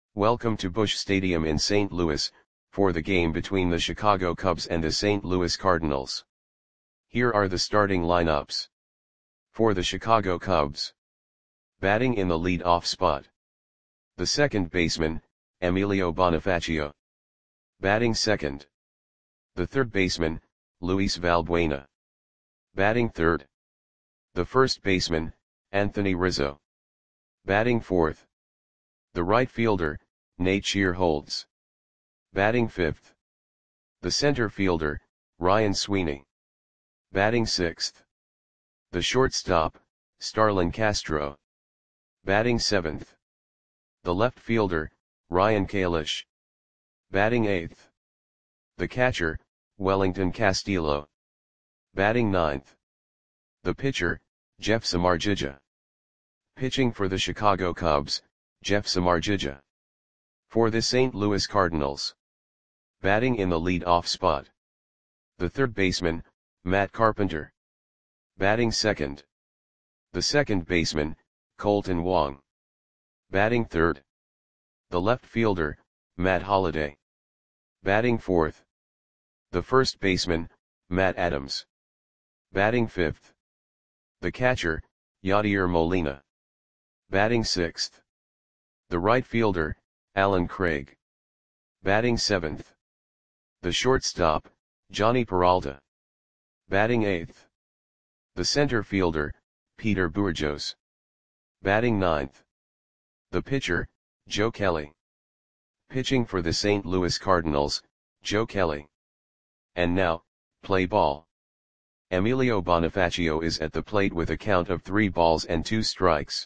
Welcome to Busch Stadium in St. Louis, for the game between the Chicago Cubs and the St. Louis Cardinals. Here are the starting lineups. For the Chicago Cubs. Batting in the lead-off spot. The second baseman, Emilio Bonifacio. Batting second. The third baseman, Luis Valbuena. Batting third. The first baseman, Anthony Rizzo. Batting fourth. The right fielder, Nate Schierholtz. Batting fifth. The center fielder, Ryan Sweeney. Batting sixth. The shortstop, Starlin Castro. Batting seventh. The left fielder, Ryan Kalish. Batting eighth. The catcher, Wellington Castillo. Batting ninth. The pitcher, Jeff Samardzija. Pitching for the Chicago Cubs, Jeff Samardzija. For the St. Louis Cardinals. Batting in the lead-off spot. The third baseman, Matt Carpenter. Batting second. The second baseman, Colton Wong. Batting third. The left fielder, Matt Holliday. Batting fourth. The first baseman, Matt Adams. Batting fifth. The catcher, Yadier Molina. Batting sixth. The right fielder, Allen Craig. Batting seventh. The shortstop, Johnny Peralta. Batting eighth. The center fielder, Peter Bourjos. Batting ninth. The pitcher, Joe Kelly. Pitching for the St. Louis Cardinals, Joe Kelly. And now, play ball. Emilio Bonifacio is at the plate with a count of 3 balls and 2 strikes.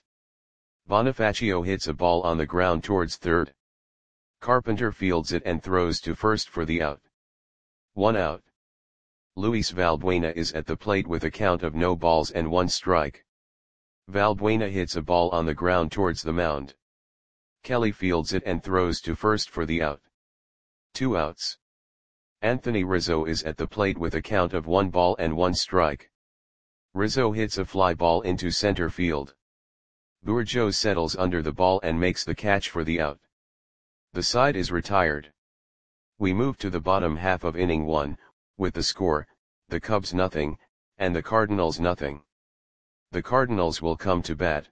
Bonifacio hits a ball on the ground towards third. Carpenter fields it and throws to first for the out. 1 out. Luis Valbuena is at the plate with a count of no balls and 1 strike. Valbuena hits a ball on the ground towards the mound. Kelly fields it and throws to first for the out. 2 outs. Anthony Rizzo is at the plate with a count of 1 ball and 1 strike. Rizzo hits a fly ball into center field. Bourjos settles under the ball and makes the catch for the out. The side is retired. We move to the bottom half of inning 1, with the score, the Cubs nothing, and the Cardinals nothing. The Cardinals will come to bat.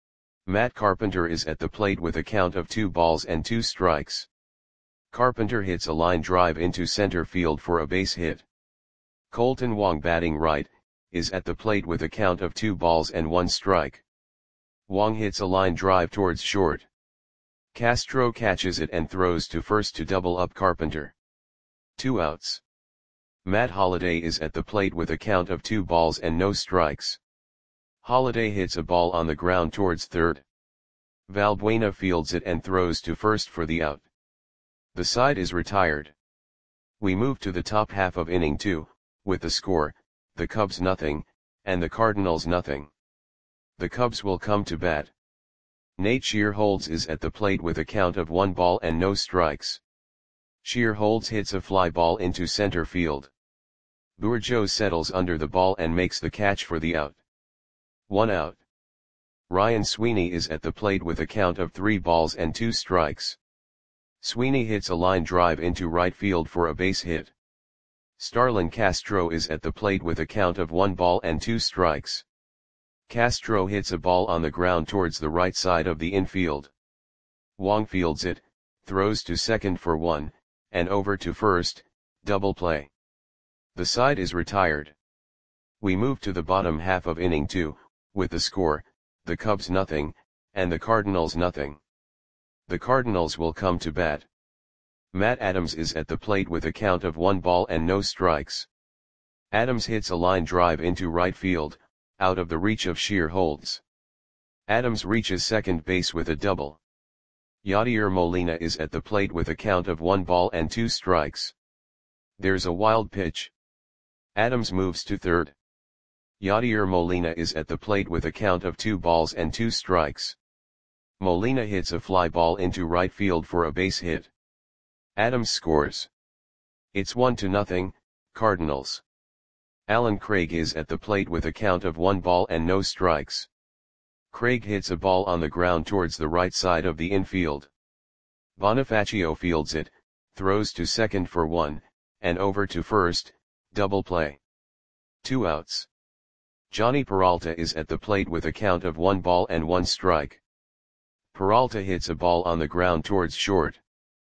Matt Carpenter is at the plate with a count of 2 balls and 2 strikes. Carpenter hits a line drive into center field for a base hit. Colton Wong, batting right, is at the plate with a count of 2 balls and 1 strike. Wong hits a line drive towards short. Castro catches it and throws to first to double up Carpenter. 2 outs. Matt Holliday is at the plate with a count of 2 balls and no strikes. Holliday hits a ball on the ground towards third. Valbuena fields it and throws to first for the out. The side is retired. We move to the top half of inning 2, with the score, the Cubs nothing, and the Cardinals nothing. The Cubs will come to bat. Nate Schierholtz is at the plate with a count of 1 ball and no strikes. Schierholtz hits a fly ball into center field. Bourjos settles under the ball and makes the catch for the out. 1 out. Ryan Sweeney is at the plate with a count of 3 balls and 2 strikes. Sweeney hits a line drive into right field for a base hit. Starlin Castro is at the plate with a count of 1 ball and 2 strikes. Castro hits a ball on the ground towards the right side of the infield. Wong fields it, throws to second for 1, and over to first, double play. The side is retired. We move to the bottom half of inning 2, with the score, the Cubs nothing, and the Cardinals nothing. The Cardinals will come to bat. Matt Adams is at the plate with a count of 1 ball and no strikes. Adams hits a line drive into right field, out of the reach of Schierholtz. Adams reaches second base with a double. Yadier Molina is at the plate with a count of 1 ball and 2 strikes. There's a wild pitch. Adams moves to third. Yadier Molina is at the plate with a count of 2 balls and 2 strikes. Molina hits a fly ball into right field for a base hit. Adams scores. It's 1-0, Cardinals. Allen Craig is at the plate with a count of 1 ball and no strikes. Craig hits a ball on the ground towards the right side of the infield. Bonifacio fields it, throws to second for 1, and over to first, double play. 2 outs. Johnny Peralta is at the plate with a count of 1 ball and 1 strike. Peralta hits a ball on the ground towards short.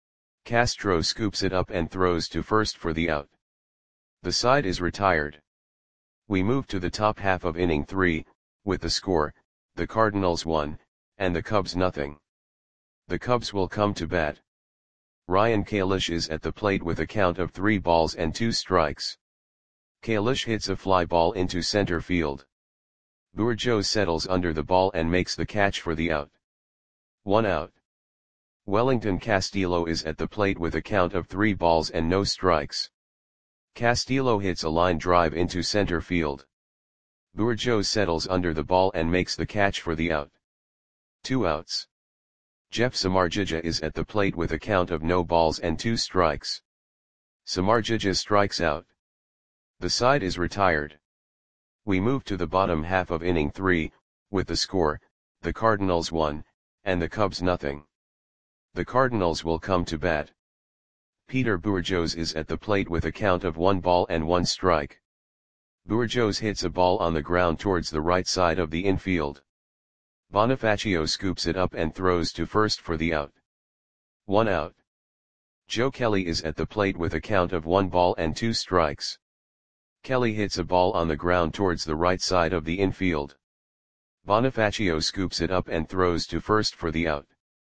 Castro scoops it up and throws to first for the out. The side is retired. We move to the top half of inning 3, with the score, the Cardinals 1, and the Cubs nothing. The Cubs will come to bat. Ryan Kalish is at the plate with a count of 3 balls and 2 strikes. Kalish hits a fly ball into center field. Bourgeau settles under the ball and makes the catch for the out. 1 out. Wellington Castillo is at the plate with a count of 3 balls and no strikes. Castillo hits a line drive into center field. Bourgeau settles under the ball and makes the catch for the out. 2 outs. Jeff Samardzija is at the plate with a count of no balls and 2 strikes. Samardzija strikes out. The side is retired. We move to the bottom half of inning 3, with the score, the Cardinals 1, and the Cubs nothing. The Cardinals will come to bat. Peter Bourgeos is at the plate with a count of 1 ball and 1 strike. Bourgeos hits a ball on the ground towards the right side of the infield. Bonifacio scoops it up and throws to first for the out. 1 out. Joe Kelly is at the plate with a count of 1 ball and 2 strikes. Kelly hits a ball on the ground towards the right side of the infield. Bonifacio scoops it up and throws to first for the out.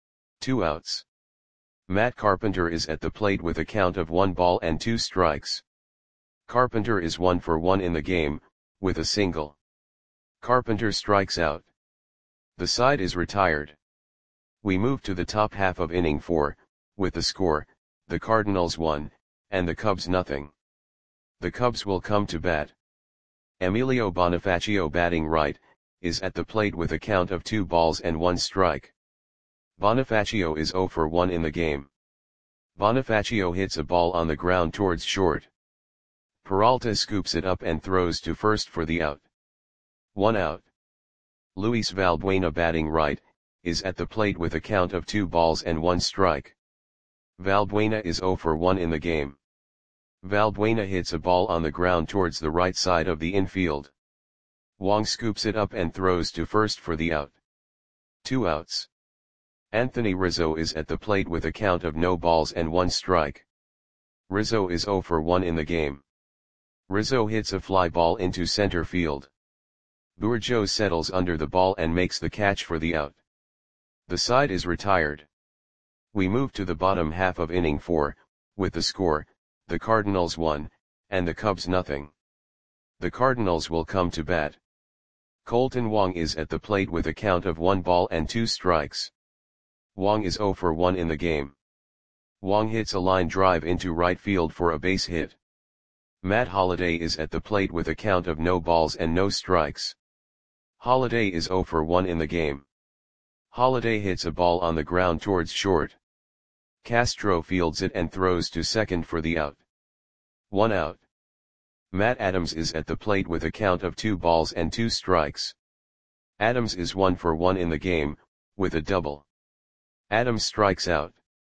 2 outs. Matt Carpenter is at the plate with a count of 1 ball and 2 strikes. Carpenter is 1 for 1 in the game, with a single. Carpenter strikes out. The side is retired. We move to the top half of inning 4, with the score, the Cardinals 1, and the Cubs nothing. The Cubs will come to bat. Emilio Bonifacio, batting right, is at the plate with a count of 2 balls and 1 strike. Bonifacio is 0 for 1 in the game. Bonifacio hits a ball on the ground towards short. Peralta scoops it up and throws to first for the out. 1 out. Luis Valbuena, batting right, is at the plate with a count of 2 balls and 1 strike. Valbuena is 0 for 1 in the game. Valbuena hits a ball on the ground towards the right side of the infield. Wong scoops it up and throws to first for the out. 2 outs. Anthony Rizzo is at the plate with a count of no balls and 1 strike. Rizzo is 0 for 1 in the game. Rizzo hits a fly ball into center field. Bourgeau settles under the ball and makes the catch for the out. The side is retired. We move to the bottom half of inning 4, with the score, the Cardinals 1, and the Cubs nothing. The Cardinals will come to bat. Colton Wong is at the plate with a count of 1 ball and 2 strikes. Wong is 0 for 1 in the game. Wong hits a line drive into right field for a base hit. Matt Holliday is at the plate with a count of no balls and no strikes. Holliday is 0 for 1 in the game. Holliday hits a ball on the ground towards short. Castro fields it and throws to second for the out. 1 out. Matt Adams is at the plate with a count of 2 balls and 2 strikes. Adams is 1 for 1 in the game, with a double. Adams strikes out.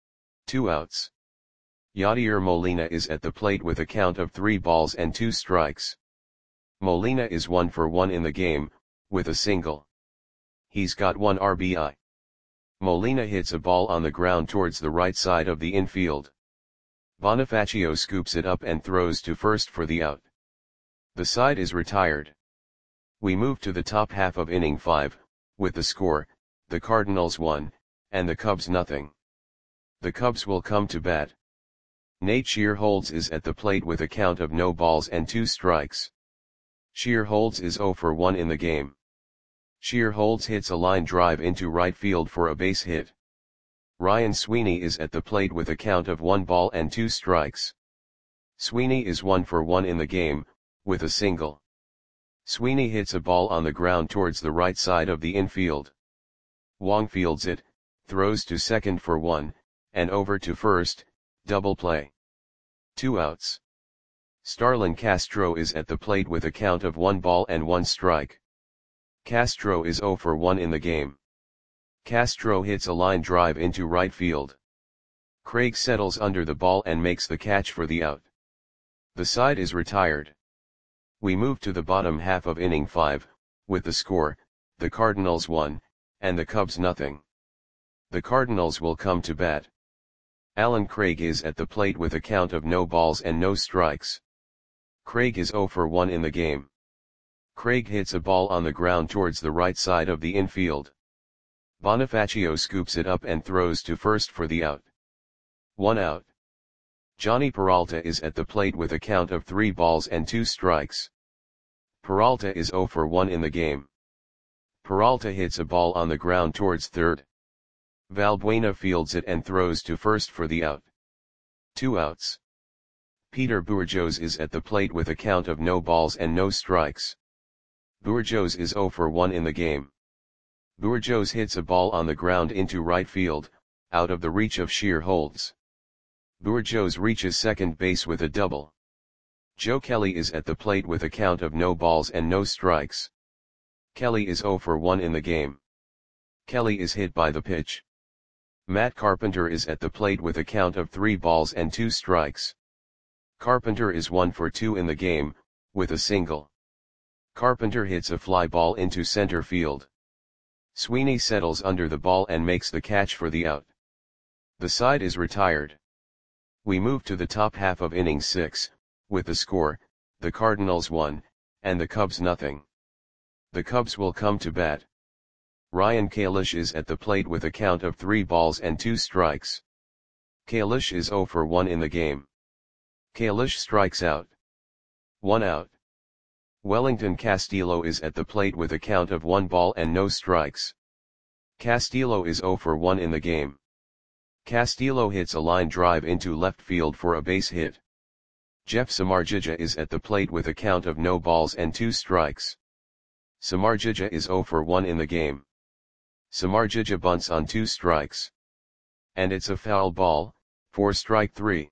2 outs. Yadier Molina is at the plate with a count of 3 balls and 2 strikes. Molina is 1 for 1 in the game, with a single. He's got 1 RBI. Molina hits a ball on the ground towards the right side of the infield. Bonifacio scoops it up and throws to first for the out. The side is retired. We move to the top half of inning 5, with the score, the Cardinals 1, and the Cubs nothing. The Cubs will come to bat. Nate Shearholtz is at the plate with a count of no balls and 2 strikes. Shearholtz is 0 for 1 in the game. Shearholtz hits a line drive into right field for a base hit. Ryan Sweeney is at the plate with a count of 1 ball and 2 strikes. Sweeney is 1 for 1 in the game, with a single. Sweeney hits a ball on the ground towards the right side of the infield. Wong fields it, throws to second for 1, and over to first, double play. 2 outs. Starlin Castro is at the plate with a count of 1 ball and 1 strike. Castro is 0 for 1 in the game. Castro hits a line drive into right field. Craig settles under the ball and makes the catch for the out. The side is retired. We move to the bottom half of inning 5, with the score, the Cardinals 1, and the Cubs nothing. The Cardinals will come to bat. Allen Craig is at the plate with a count of no balls and no strikes. Craig is 0 for 1 in the game. Craig hits a ball on the ground towards the right side of the infield. Bonifacio scoops it up and throws to first for the out. 1 out. Johnny Peralta is at the plate with a count of 3 balls and 2 strikes. Peralta is 0 for 1 in the game. Peralta hits a ball on the ground towards third. Valbuena fields it and throws to first for the out. 2 outs. Peter Bourjos is at the plate with a count of no balls and no strikes. Bourjos is 0 for 1 in the game. Bourjos hits a ball on the ground into right field, out of the reach of Sheer Holds. Bourjos reaches second base with a double. Joe Kelly is at the plate with a count of no balls and no strikes. Kelly is 0 for 1 in the game. Kelly is hit by the pitch. Matt Carpenter is at the plate with a count of 3 balls and 2 strikes. Carpenter is 1 for 2 in the game, with a single. Carpenter hits a fly ball into center field. Sweeney settles under the ball and makes the catch for the out. The side is retired. We move to the top half of inning 6, with the score, the Cardinals 1, and the Cubs nothing. The Cubs will come to bat. Ryan Kalish is at the plate with a count of 3 balls and 2 strikes. Kalish is 0 for 1 in the game. Kalish strikes out. 1 out. Wellington Castillo is at the plate with a count of 1 ball and no strikes. Castillo is 0 for 1 in the game. Castillo hits a line drive into left field for a base hit. Jeff Samardzija is at the plate with a count of no balls and 2 strikes. Samardzija is 0 for 1 in the game. Samardzija bunts on 2 strikes. And it's a foul ball, for strike 3.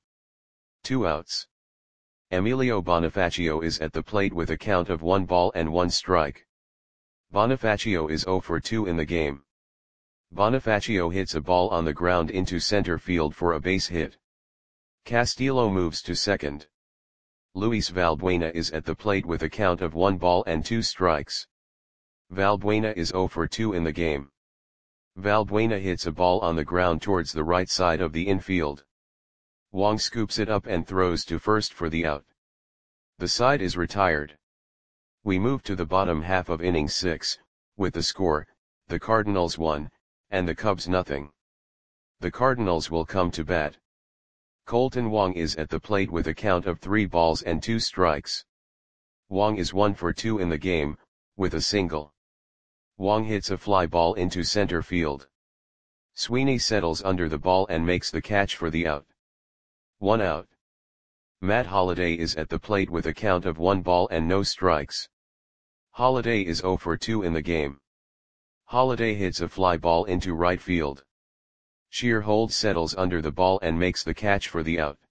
2 outs. Emilio Bonifacio is at the plate with a count of 1 ball and 1 strike. Bonifacio is 0 for 2 in the game. Bonifacio hits a ball on the ground into center field for a base hit. Castillo moves to second. Luis Valbuena is at the plate with a count of 1 ball and 2 strikes. Valbuena is 0 for 2 in the game. Valbuena hits a ball on the ground towards the right side of the infield. Wong scoops it up and throws to first for the out. The side is retired. We move to the bottom half of inning 6, with the score, the Cardinals 1, and the Cubs nothing. The Cardinals will come to bat. Colton Wong is at the plate with a count of 3 balls and 2 strikes. Wong is 1 for 2 in the game, with a single. Wong hits a fly ball into center field. Sweeney settles under the ball and makes the catch for the out. 1 out. Matt Holliday is at the plate with a count of 1 ball and no strikes. Holliday is 0 for 2 in the game. Holliday hits a fly ball into right field. Sheer Holds settles under the ball and makes the catch for the out.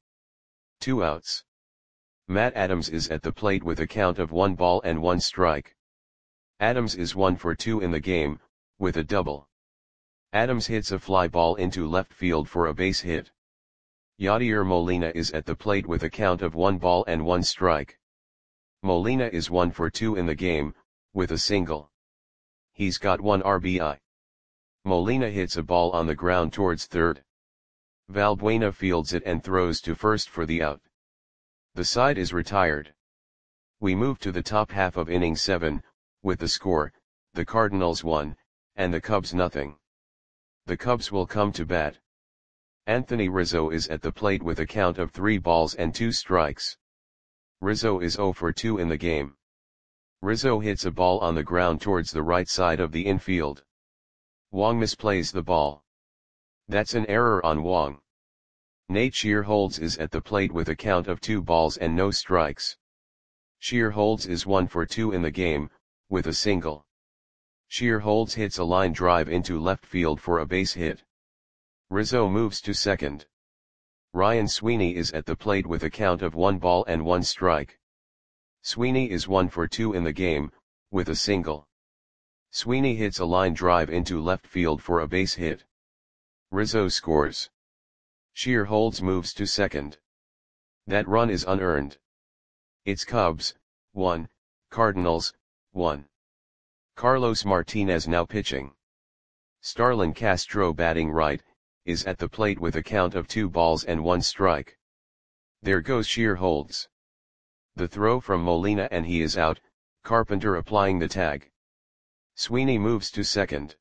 2 outs. Matt Adams is at the plate with a count of 1 ball and 1 strike. Adams is 1 for 2 in the game, with a double. Adams hits a fly ball into left field for a base hit. Yadier Molina is at the plate with a count of 1 ball and 1 strike. Molina is 1 for 2 in the game, with a single. He's got 1 RBI. Molina hits a ball on the ground towards third. Valbuena fields it and throws to first for the out. The side is retired. We move to the top half of inning 7, with the score, the Cardinals 1, and the Cubs nothing. The Cubs will come to bat. Anthony Rizzo is at the plate with a count of 3 balls and 2 strikes. Rizzo is 0 for 2 in the game. Rizzo hits a ball on the ground towards the right side of the infield. Wong misplays the ball. That's an error on Wong. Nate Sheer Holds is at the plate with a count of 2 balls and no strikes. Sheer Holds is 1 for 2 in the game, with a single. Sheer Holds hits a line drive into left field for a base hit. Rizzo moves to second. Ryan Sweeney is at the plate with a count of 1 ball and 1 strike. Sweeney is 1 for 2 in the game, with a single. Sweeney hits a line drive into left field for a base hit. Rizzo scores. Shearholds moves to second. That run is unearned. It's Cubs, 1, Cardinals, 1. Carlos Martinez now pitching. Starlin Castro batting right, is at the plate with a count of 2 balls and 1 strike. There goes Shearholds. The throw from Molina and he is out, Carpenter applying the tag. Sweeney moves to second.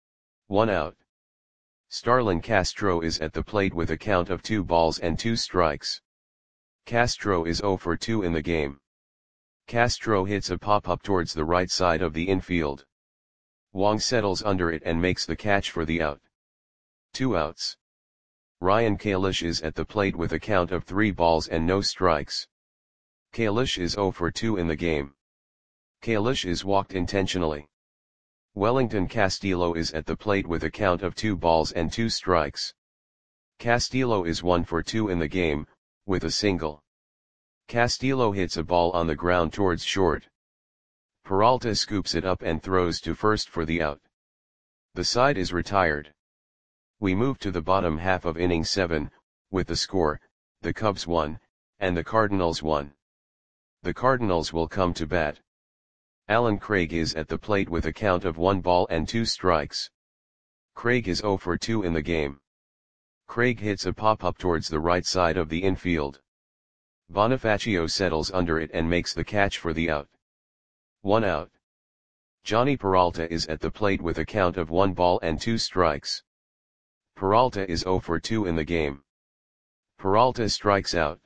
1 out. Starlin Castro is at the plate with a count of 2 balls and 2 strikes. Castro is 0 for 2 in the game. Castro hits a pop-up towards the right side of the infield. Wong settles under it and makes the catch for the out. 2 outs. Ryan Kalish is at the plate with a count of 3 balls and no strikes. Kalish is 0 for 2 in the game. Kalish is walked intentionally. Wellington Castillo is at the plate with a count of 2 balls and 2 strikes. Castillo is 1 for 2 in the game, with a single. Castillo hits a ball on the ground towards short. Peralta scoops it up and throws to first for the out. The side is retired. We move to the bottom half of inning 7, with the score, the Cubs 1, and the Cardinals 1. The Cardinals will come to bat. Alan Craig is at the plate with a count of 1 ball and 2 strikes. Craig is 0 for 2 in the game. Craig hits a pop-up towards the right side of the infield. Bonifacio settles under it and makes the catch for the out. 1 out. Johnny Peralta is at the plate with a count of 1 ball and 2 strikes. Peralta is 0 for 2 in the game. Peralta strikes out.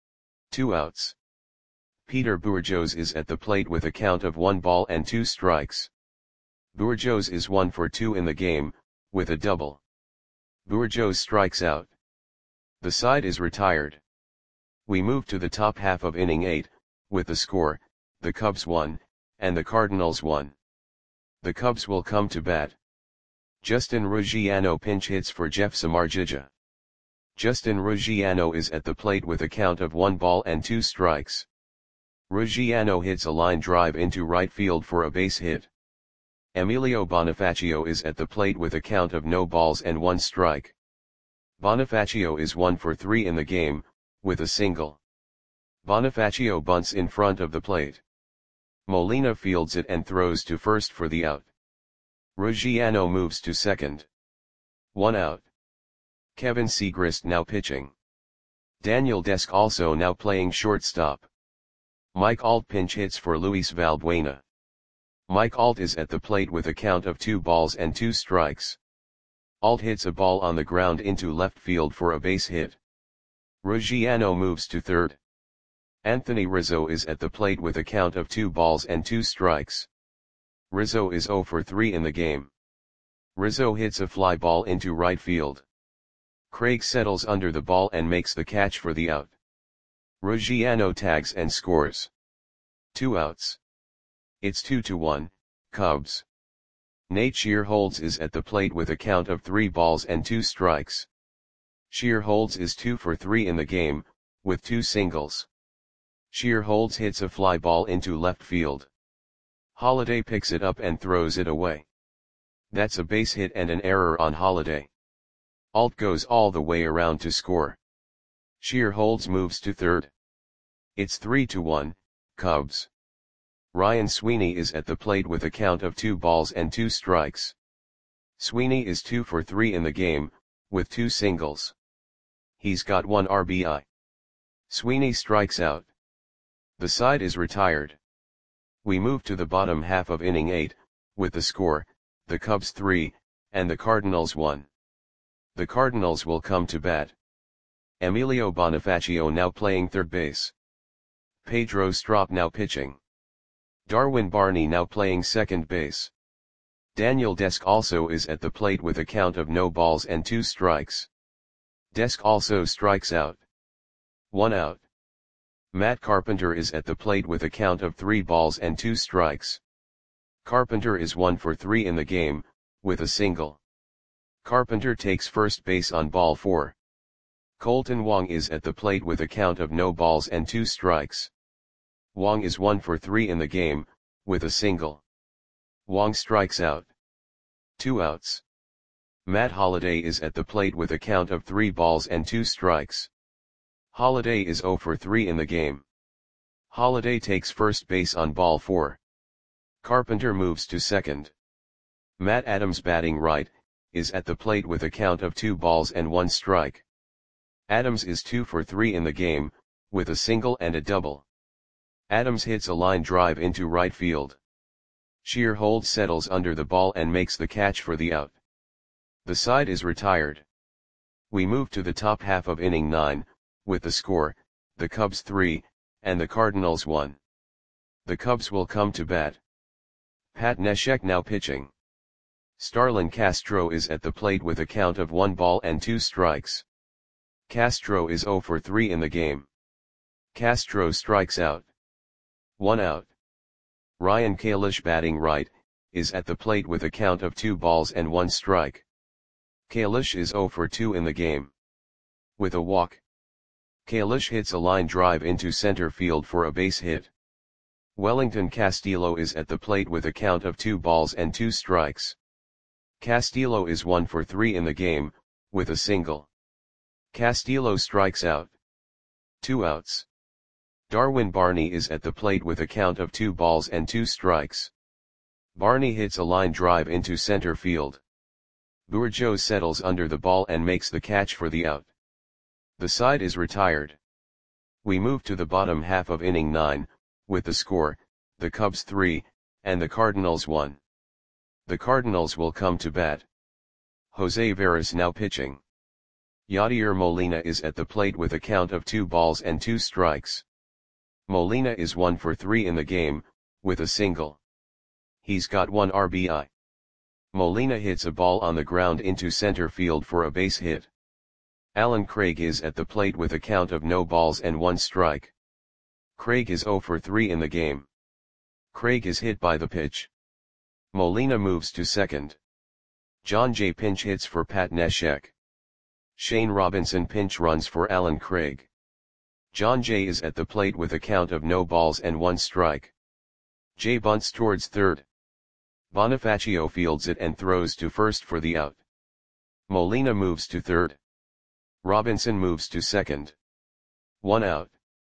2 outs. Peter Bourjos is at the plate with a count of 1 ball and 2 strikes. Bourjos is 1 for 2 in the game, with a double. Bourjos strikes out. The side is retired. We move to the top half of inning 8, with the score, the Cubs 1, and the Cardinals 1. The Cubs will come to bat. Justin Ruggiano pinch hits for Jeff Samardzija. Justin Ruggiano is at the plate with a count of 1 ball and 2 strikes. Ruggiano hits a line drive into right field for a base hit. Emilio Bonifacio is at the plate with a count of no balls and 1 strike. Bonifacio is 1 for 3 in the game, with a single. Bonifacio bunts in front of the plate. Molina fields it and throws to first for the out. Ruggiano moves to second. 1 out. Kevin Segrist now pitching. Daniel Desk also now playing shortstop. Mike Alt pinch hits for Luis Valbuena. Mike Alt is at the plate with a count of 2 balls and 2 strikes. Alt hits a ball on the ground into left field for a base hit. Ruggiano moves to third. Anthony Rizzo is at the plate with a count of 2 balls and 2 strikes. Rizzo is 0 for 3 in the game. Rizzo hits a fly ball into right field. Craig settles under the ball and makes the catch for the out. Ruggiano tags and scores. 2 outs. It's 2-1, Cubs. Nate Shearholds is at the plate with a count of 3 balls and 2 strikes. Shearholds is 2 for 3 in the game, with 2 singles. Shearholds hits a fly ball into left field. Holiday picks it up and throws it away. That's a base hit and an error on Holiday. Alt goes all the way around to score. Shearholds moves to third. It's 3-1, Cubs. Ryan Sweeney is at the plate with a count of 2 balls and 2 strikes. Sweeney is 2 for 3 in the game, with 2 singles. He's got 1 RBI. Sweeney strikes out. The side is retired. We move to the bottom half of inning 8, with the score, the Cubs 3, and the Cardinals 1. The Cardinals will come to bat. Emilio Bonifacio now playing third base. Pedro Strop now pitching. Darwin Barney now playing second base. Daniel Desk also is at the plate with a count of no balls and 2 strikes. Desk also strikes out. 1 out. Matt Carpenter is at the plate with a count of 3 balls and 2 strikes. Carpenter is 1 for 3 in the game, with a single. Carpenter takes first base on ball 4. Colton Wong is at the plate with a count of no balls and 2 strikes. Wong is 1 for 3 in the game, with a single. Wong strikes out. 2 outs. Matt Holliday is at the plate with a count of 3 balls and 2 strikes. Holliday is 0 for 3 in the game. Holliday takes first base on ball 4. Carpenter moves to second. Matt Adams, batting right, is at the plate with a count of 2 balls and 1 strike. Adams is 2 for 3 in the game, with a single and a double. Adams hits a line drive into right field. Shearhold settles under the ball and makes the catch for the out. The side is retired. We move to the top half of inning 9, with the score, the Cubs 3, and the Cardinals 1. The Cubs will come to bat. Pat Neshek now pitching. Starlin Castro is at the plate with a count of 1 ball and 2 strikes. Castro is 0 for 3 in the game. Castro strikes out. 1 out. Ryan Kalish, batting right, is at the plate with a count of 2 balls and 1 strike. Kalish is 0 for 2 in the game. With a walk. Kalish hits a line drive into center field for a base hit. Wellington Castillo is at the plate with a count of 2 balls and 2 strikes. Castillo is 1 for 3 in the game, with a single. Castillo strikes out. 2 outs. Darwin Barney is at the plate with a count of 2 balls and 2 strikes. Barney hits a line drive into center field. Bourgeau settles under the ball and makes the catch for the out. The side is retired. We move to the bottom half of inning 9, with the score, the Cubs 3, and the Cardinals 1. The Cardinals will come to bat. Jose Veras now pitching. Yadier Molina is at the plate with a count of 2 balls and 2 strikes. Molina is 1 for 3 in the game, with a single. He's got 1 RBI. Molina hits a ball on the ground into center field for a base hit. Alan Craig is at the plate with a count of no balls and 1 strike. Craig is 0 for 3 in the game. Craig is hit by the pitch. Molina moves to second. John Jay pinch hits for Pat Neshek. Shane Robinson pinch runs for Alan Craig. John Jay is at the plate with a count of no balls and 1 strike. Jay bunts towards third. Bonifacio fields it and throws to first for the out. Molina moves to third. Robinson moves to second. 1 out.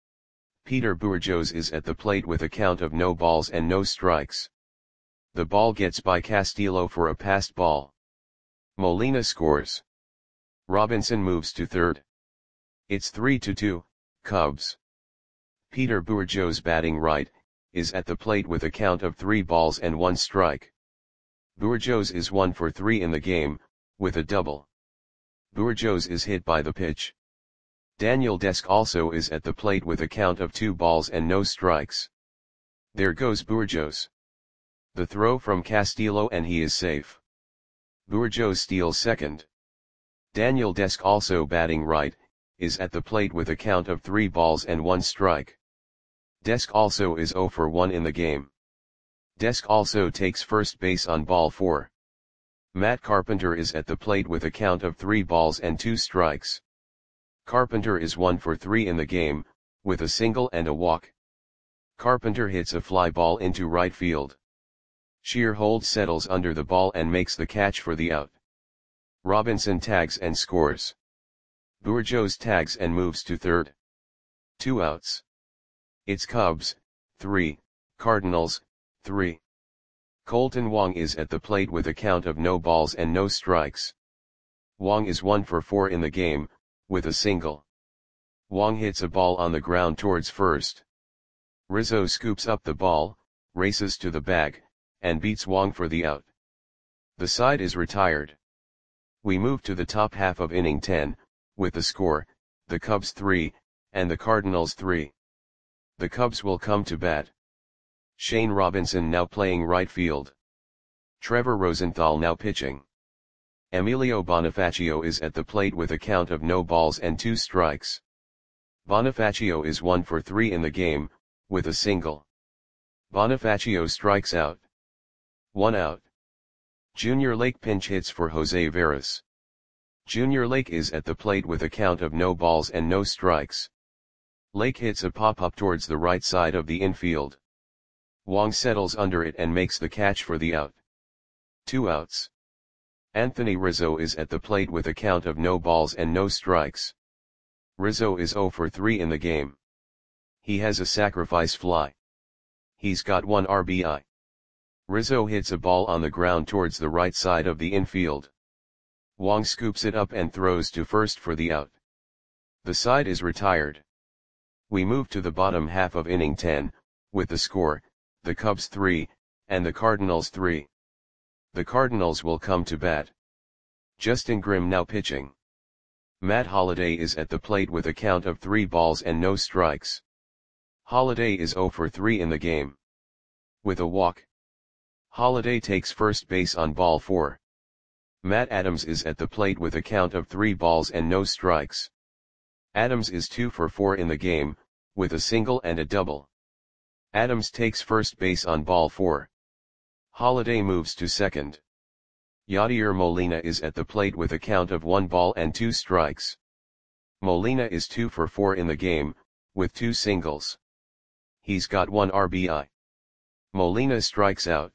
Peter Bourgeau is at the plate with a count of no balls and no strikes. The ball gets by Castillo for a passed ball. Molina scores. Robinson moves to third. It's 3-2, Cubs. Peter Bourgeau's, batting right, is at the plate with a count of 3 balls and 1 strike. Bourgeau's is 1 for 3 in the game, with a double. Bourgeau's is hit by the pitch. Daniel Desk also is at the plate with a count of 2 balls and no strikes. There goes Bourgeau's. The throw from Castillo and he is safe. Bourgeau steals second. Daniel Desk, also batting right, is at the plate with a count of 3 balls and 1 strike. Desk also is 0 for 1 in the game. Desk also takes first base on ball 4. Matt Carpenter is at the plate with a count of 3 balls and 2 strikes. Carpenter is 1 for 3 in the game, with a single and a walk. Carpenter hits a fly ball into right field. Shearhold settles under the ball and makes the catch for the out. Robinson tags and scores. Bourgeau tags and moves to third. 2 outs. It's Cubs 3, Cardinals 3. Colton Wong is at the plate with a count of no balls and no strikes. Wong is 1 for 4 in the game, with a single. Wong hits a ball on the ground towards first. Rizzo scoops up the ball, races to the bag, and beats Wong for the out. The side is retired. We move to the top half of inning 10, with the score, the Cubs 3, and the Cardinals 3. The Cubs will come to bat. Shane Robinson now playing right field. Trevor Rosenthal now pitching. Emilio Bonifacio is at the plate with a count of no balls and 2 strikes. Bonifacio is 1 for 3 in the game, with a single. Bonifacio strikes out. 1 out. Junior Lake pinch hits for Jose Veras. Junior Lake is at the plate with a count of no balls and no strikes. Lake hits a pop-up towards the right side of the infield. Wong settles under it and makes the catch for the out. 2 outs. Anthony Rizzo is at the plate with a count of no balls and no strikes. Rizzo is 0 for 3 in the game. He has a sacrifice fly. He's got 1 RBI. Rizzo hits a ball on the ground towards the right side of the infield. Wong scoops it up and throws to first for the out. The side is retired. We move to the bottom half of inning 10, with the score, the Cubs 3, and the Cardinals 3. The Cardinals will come to bat. Justin Grimm now pitching. Matt Holliday is at the plate with a count of 3 balls and no strikes. Holliday is 0 for 3 in the game. With a walk. Holliday takes first base on ball 4. Matt Adams is at the plate with a count of 3 balls and no strikes. Adams is 2 for 4 in the game, with a single and a double. Adams takes first base on ball 4. Holliday moves to second. Yadier Molina is at the plate with a count of 1 ball and 2 strikes. Molina is 2 for 4 in the game, with 2 singles. He's got 1 RBI. Molina strikes out.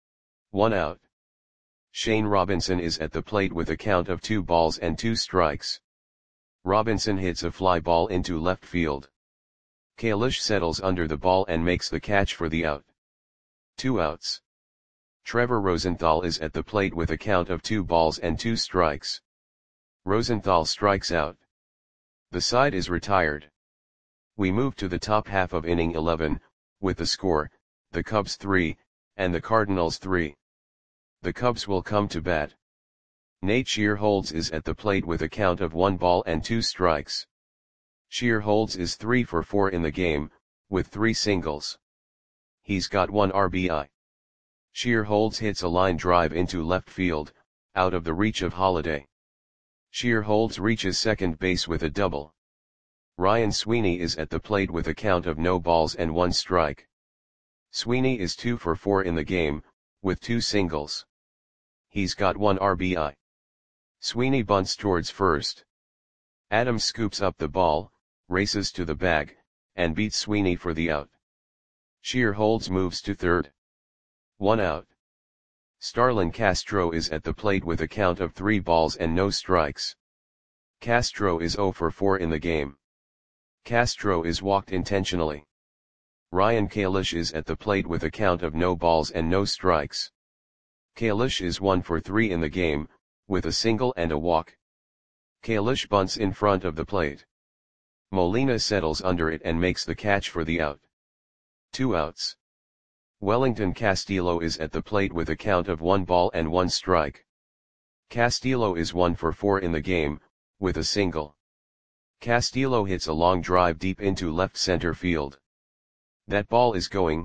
1 out. Shane Robinson is at the plate with a count of 2 balls and 2 strikes. Robinson hits a fly ball into left field. Kalish settles under the ball and makes the catch for the out. 2 outs. Trevor Rosenthal is at the plate with a count of 2 balls and 2 strikes. Rosenthal strikes out. The side is retired. We move to the top half of inning 11, with the score, the Cubs 3, and the Cardinals 3. The Cubs will come to bat. Nate Shearholtz is at the plate with a count of 1 ball and 2 strikes. Shearholtz is 3 for 4 in the game, with 3 singles. He's got 1 RBI. Shearholtz hits a line drive into left field, out of the reach of Holliday. Shearholtz reaches second base with a double. Ryan Sweeney is at the plate with a count of no balls and 1 strike. Sweeney is 2 for 4 in the game, with 2 singles. He's got 1 RBI. Sweeney bunts towards first. Adams scoops up the ball, races to the bag, and beats Sweeney for the out. Shearholtz moves to third. 1 out. Starlin Castro is at the plate with a count of 3 balls and no strikes. Castro is 0 for 4 in the game. Castro is walked intentionally. Ryan Kalish is at the plate with a count of no balls and no strikes. Kalish is 1 for 3 in the game, with a single and a walk. Kalish bunts in front of the plate. Molina settles under it and makes the catch for the out. 2 outs. Wellington Castillo is at the plate with a count of 1 ball and 1 strike. Castillo is 1 for 4 in the game, with a single. Castillo hits a long drive deep into left center field. That ball is gone.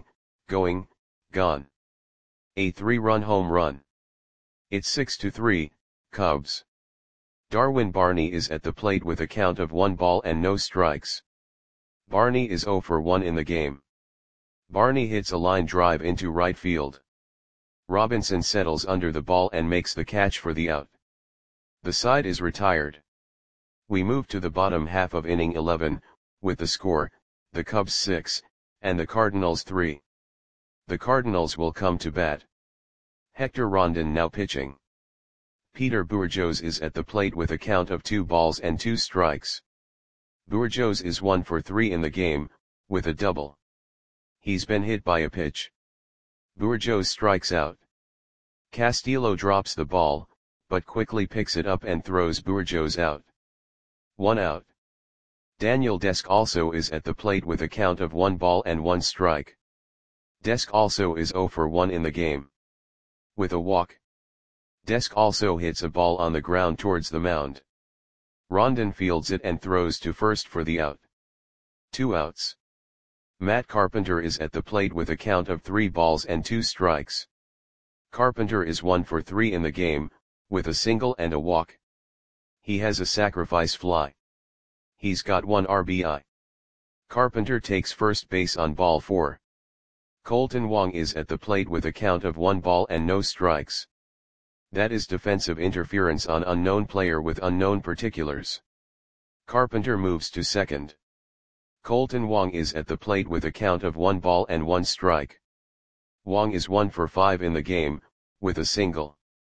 A 3-run home run. It's 6-3, Cubs. Darwin Barney is at the plate with a count of 1 ball and no strikes. Barney is 0 for 1 in the game. Barney hits a line drive into right field. Robinson settles under the ball and makes the catch for the out. The side is retired. We move to the bottom half of inning 11, with the score, the Cubs 6, and the Cardinals 3. The Cardinals will come to bat. Hector Rondon now pitching. Peter Bourjos is at the plate with a count of 2 balls and 2 strikes. Bourjos is 1 for 3 in the game, with a double. He's been hit by a pitch. Bourjos strikes out. Castillo drops the ball, but quickly picks it up and throws Bourjos out. 1 out. Daniel Desk also is at the plate with a count of 1 ball and 1 strike. Desk also is 0 for 1 in the game. With a walk. Desk also hits a ball on the ground towards the mound. Rondon fields it and throws to first for the out. 2 outs. Matt Carpenter is at the plate with a count of 3 balls and 2 strikes. Carpenter is 1 for 3 in the game, with a single and a walk. He has a sacrifice fly. He's got 1 RBI. Carpenter takes first base on ball 4. Colton Wong is at the plate with a count of 1 ball and no strikes. That is defensive interference on unknown player with unknown particulars. Carpenter moves to second. Colton Wong is at the plate with a count of 1 ball and 1 strike. Wong is 1 for 5 in the game, with a single.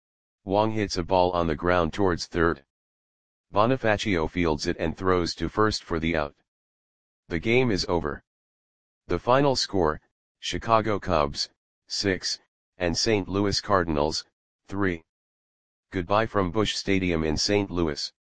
Wong hits a ball on the ground towards third. Bonifacio fields it and throws to first for the out. The game is over. The final score, Chicago Cubs, 6, and St. Louis Cardinals, 3. Goodbye from Busch Stadium in St. Louis.